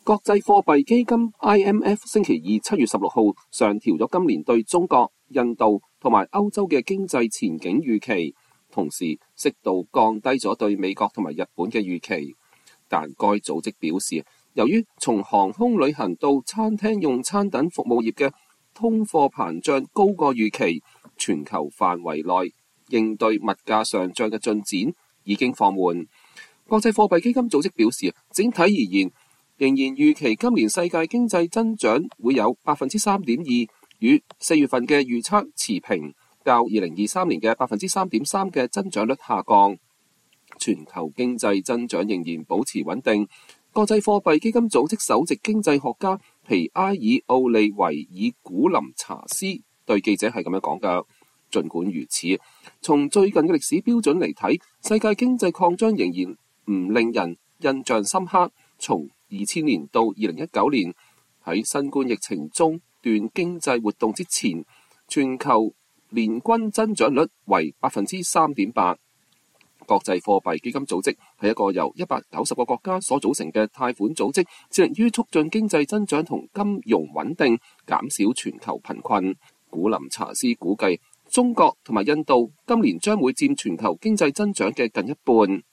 國際貨幣基金 IMF 星期二7月16號上調咗今年對中國、印度同埋歐洲嘅經濟前景預期，同時適度降低咗對美國同埋日本嘅預期。但該組織表示，由於從航空旅行到餐廳用餐等服務業嘅通貨膨脹高過預期，全球範圍內應對物價上漲嘅進展已經放緩。國際貨幣基金組織表示，整體而言，仍然預期今年世界經濟增長會有3.2%，與4月份嘅預測持平，較2023年嘅3.3%嘅增長率下降。全球經濟增長仍然保持穩定。國際貨幣基金組織首席經濟學家皮埃爾奧利維爾古林查斯對記者係咁樣講㗎。儘管如此，從最近嘅歷史標準嚟睇，世界經濟擴張仍然唔令人印象深刻。從2000年到2019年，喺新冠疫情中斷經濟活動之前，全球年均增長率為3.8%。國際貨幣基金組織係一個由190個國家所組成嘅貸款組織，致力於促進經濟增長同金融穩定，減少全球貧困。古林查斯估計，中國同埋印度今年將會佔全球經濟增長嘅近一半。